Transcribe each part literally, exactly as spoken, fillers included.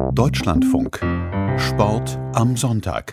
Deutschlandfunk. Sport am Sonntag.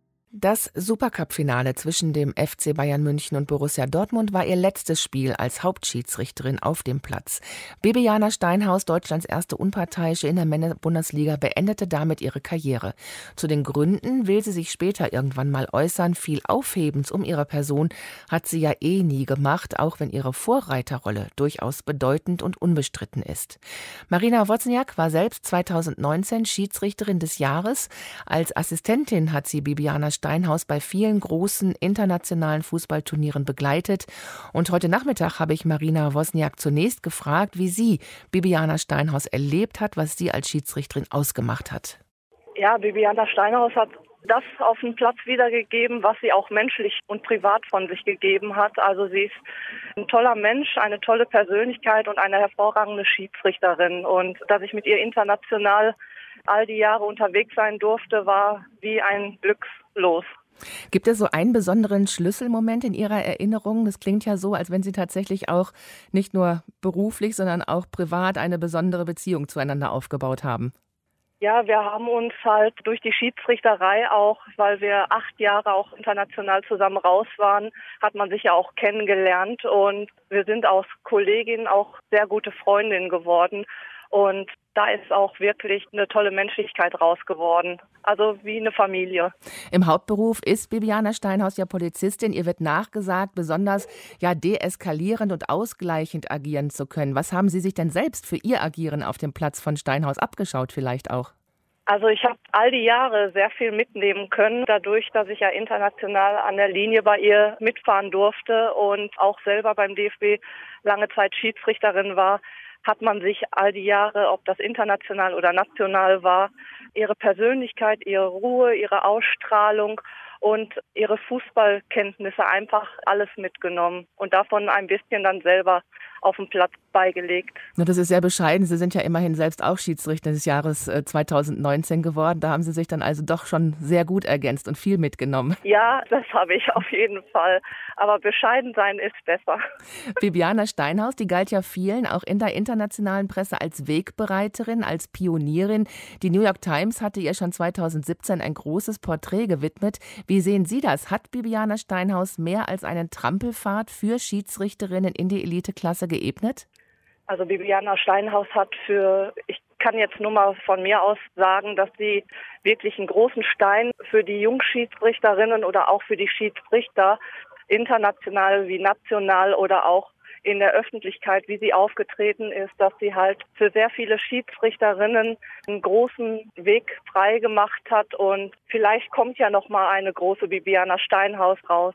Das Supercup-Finale zwischen dem F C Bayern München und Borussia Dortmund war ihr letztes Spiel als Hauptschiedsrichterin auf dem Platz. Bibiana Steinhaus, Deutschlands erste Unparteiische in der Männer-Bundesliga, beendete damit ihre Karriere. Zu den Gründen will sie sich später irgendwann mal äußern. Viel Aufhebens um ihre Person hat sie ja eh nie gemacht, auch wenn ihre Vorreiterrolle durchaus bedeutend und unbestritten ist. Marina Wozniak war selbst zweitausendneunzehn Schiedsrichterin des Jahres. Als Assistentin hat sie Bibiana Steinhaus Steinhaus bei vielen großen internationalen Fußballturnieren begleitet. Und heute Nachmittag habe ich Marina Wozniak zunächst gefragt, wie sie Bibiana Steinhaus erlebt hat, was sie als Schiedsrichterin ausgemacht hat. Ja, Bibiana Steinhaus hat das auf dem Platz wiedergegeben, was sie auch menschlich und privat von sich gegeben hat. Also sie ist ein toller Mensch, eine tolle Persönlichkeit und eine hervorragende Schiedsrichterin. Und dass ich mit ihr international all die Jahre unterwegs sein durfte, war wie ein Glückslos. Gibt es so einen besonderen Schlüsselmoment in Ihrer Erinnerung? Das klingt ja so, als wenn Sie tatsächlich auch nicht nur beruflich, sondern auch privat eine besondere Beziehung zueinander aufgebaut haben. Ja, wir haben uns halt durch die Schiedsrichterei auch, weil wir acht Jahre auch international zusammen raus waren, hat man sich ja auch kennengelernt und wir sind aus Kolleginnen auch sehr gute Freundinnen geworden. Und da ist auch wirklich eine tolle Menschlichkeit raus geworden. Also wie eine Familie. Im Hauptberuf ist Bibiana Steinhaus ja Polizistin. Ihr wird nachgesagt, besonders ja deeskalierend und ausgleichend agieren zu können. Was haben Sie sich denn selbst für Ihr Agieren auf dem Platz von Steinhaus abgeschaut vielleicht auch? Also ich habe all die Jahre sehr viel mitnehmen können, dadurch, dass ich ja international an der Linie bei ihr mitfahren durfte und auch selber beim D F B lange Zeit Schiedsrichterin war, hat man sich all die Jahre, ob das international oder national war, ihre Persönlichkeit, ihre Ruhe, ihre Ausstrahlung und ihre Fußballkenntnisse einfach alles mitgenommen und davon ein bisschen dann selber auf dem Platz beigelegt. Das ist sehr bescheiden. Sie sind ja immerhin selbst auch Schiedsrichter des Jahres zweitausendneunzehn geworden. Da haben Sie sich dann also doch schon sehr gut ergänzt und viel mitgenommen. Ja, das habe ich auf jeden Fall. Aber bescheiden sein ist besser. Bibiana Steinhaus, die galt ja vielen, auch in der internationalen Presse, als Wegbereiterin, als Pionierin. Die New York Times hatte ihr schon zweitausendsiebzehn ein großes Porträt gewidmet. Wie sehen Sie das? Hat Bibiana Steinhaus mehr als einen Trampelpfad für Schiedsrichterinnen in die Eliteklasse geebnet? Also Bibiana Steinhaus hat für, ich kann jetzt nur mal von mir aus sagen, dass sie wirklich einen großen Stein für die Jungschiedsrichterinnen oder auch für die Schiedsrichter international wie national oder auch in der Öffentlichkeit, wie sie aufgetreten ist, dass sie halt für sehr viele Schiedsrichterinnen einen großen Weg frei gemacht hat und vielleicht kommt ja noch mal eine große Bibiana Steinhaus raus.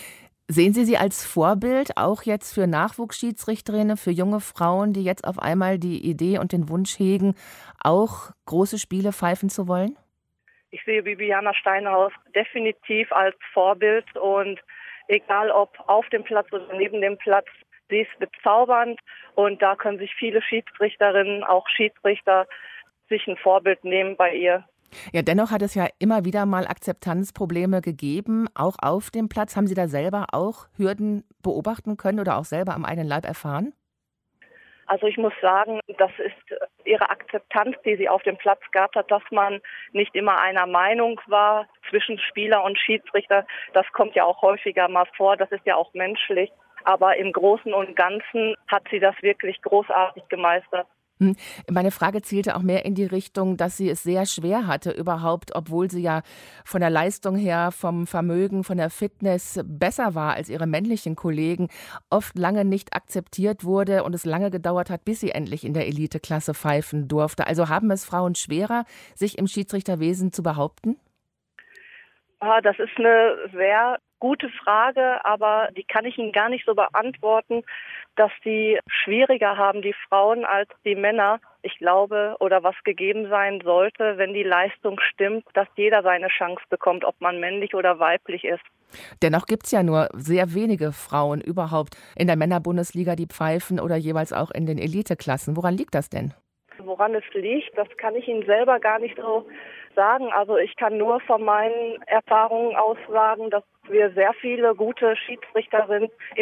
Sehen Sie sie als Vorbild auch jetzt für Nachwuchsschiedsrichterinnen, für junge Frauen, die jetzt auf einmal die Idee und den Wunsch hegen, auch große Spiele pfeifen zu wollen? Ich sehe Bibiana Steinhaus definitiv als Vorbild und egal ob auf dem Platz oder neben dem Platz, sie ist bezaubernd und da können sich viele Schiedsrichterinnen, auch Schiedsrichter, sich ein Vorbild nehmen bei ihr. Ja, dennoch hat es ja immer wieder mal Akzeptanzprobleme gegeben, auch auf dem Platz. Haben Sie da selber auch Hürden beobachten können oder auch selber am eigenen Leib erfahren? Also ich muss sagen, das ist ihre Akzeptanz, die sie auf dem Platz gehabt hat, dass man nicht immer einer Meinung war zwischen Spieler und Schiedsrichter. Das kommt ja auch häufiger mal vor, das ist ja auch menschlich. Aber im Großen und Ganzen hat sie das wirklich großartig gemeistert. Meine Frage zielte auch mehr in die Richtung, dass sie es sehr schwer hatte überhaupt, obwohl sie ja von der Leistung her, vom Vermögen, von der Fitness besser war als ihre männlichen Kollegen, oft lange nicht akzeptiert wurde und es lange gedauert hat, bis sie endlich in der Eliteklasse pfeifen durfte. Also haben es Frauen schwerer, sich im Schiedsrichterwesen zu behaupten? Ah, das ist eine sehr gute Frage, aber die kann ich Ihnen gar nicht so beantworten, dass die schwieriger haben, die Frauen, als die Männer. Ich glaube, oder was gegeben sein sollte, wenn die Leistung stimmt, dass jeder seine Chance bekommt, ob man männlich oder weiblich ist. Dennoch gibt es ja nur sehr wenige Frauen überhaupt in der Männerbundesliga, die pfeifen oder jeweils auch in den Eliteklassen. Woran liegt das denn? Woran es liegt, das kann ich Ihnen selber gar nicht so sagen. Also ich kann nur von meinen Erfahrungen aus sagen, dass wir sehr viele gute Schiedsrichterinnen im D F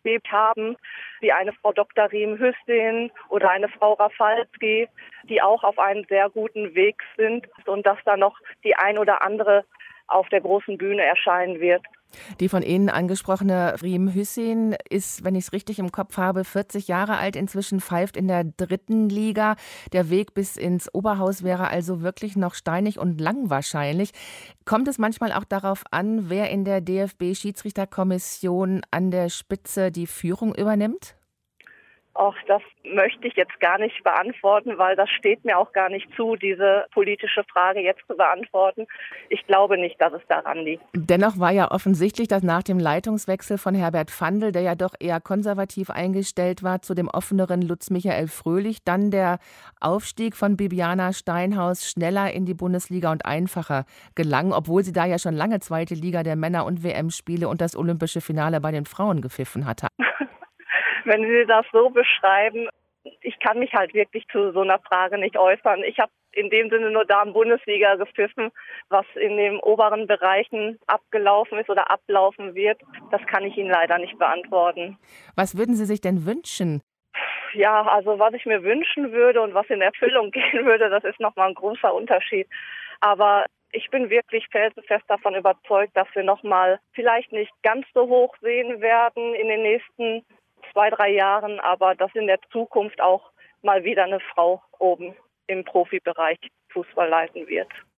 B haben, wie eine Frau Doktor Riem-Hüssein oder eine Frau Rafalski, die auch auf einem sehr guten Weg sind und dass da noch die ein oder andere auf der großen Bühne erscheinen wird. Die von Ihnen angesprochene Riem-Hüssein ist, wenn ich es richtig im Kopf habe, vierzig Jahre alt, inzwischen pfeift in der dritten Liga. Der Weg bis ins Oberhaus wäre also wirklich noch steinig und lang wahrscheinlich. Kommt es manchmal auch darauf an, wer in der D F B-Schiedsrichterkommission an der Spitze die Führung übernimmt? Auch das möchte ich jetzt gar nicht beantworten, weil das steht mir auch gar nicht zu, diese politische Frage jetzt zu beantworten. Ich glaube nicht, dass es daran liegt. Dennoch war ja offensichtlich, dass nach dem Leitungswechsel von Herbert Fandl, der ja doch eher konservativ eingestellt war, zu dem offeneren Lutz Michael Fröhlich, dann der Aufstieg von Bibiana Steinhaus schneller in die Bundesliga und einfacher gelang, obwohl sie da ja schon lange zweite Liga der Männer- und W M-Spiele und das olympische Finale bei den Frauen gepfiffen hatte. Wenn Sie das so beschreiben, ich kann mich halt wirklich zu so einer Frage nicht äußern. Ich habe in dem Sinne nur Damen-Bundesliga gepfiffen, was in den oberen Bereichen abgelaufen ist oder ablaufen wird. Das kann ich Ihnen leider nicht beantworten. Was würden Sie sich denn wünschen? Ja, also was ich mir wünschen würde und was in Erfüllung gehen würde, das ist nochmal ein großer Unterschied. Aber ich bin wirklich felsenfest davon überzeugt, dass wir nochmal vielleicht nicht ganz so hoch sehen werden in den nächsten zwei, drei Jahren, aber dass in der Zukunft auch mal wieder eine Frau oben im Profibereich Fußball leiten wird.